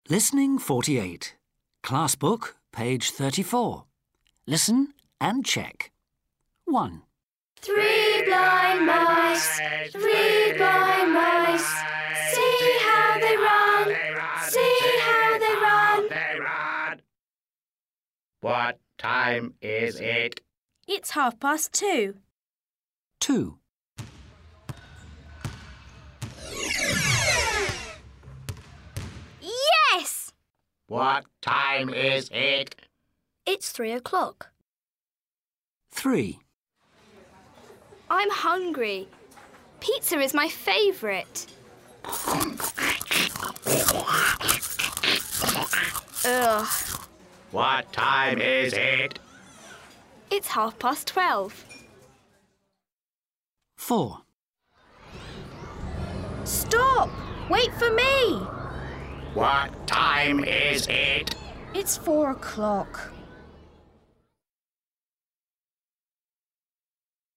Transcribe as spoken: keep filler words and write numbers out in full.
Listening forty-eight. Class book, page thirty-four. Listen and check. one. Three blind mice, three blind mice. See how they run, see how they run. What time is it? It's half past two. two. Yes! What time is it? It's three o'clock. three. I'm hungry. Pizza is my favourite. Ugh. What time is it? It's half past twelve. four. Stop! Wait for me! What time is it? It's four o'clock.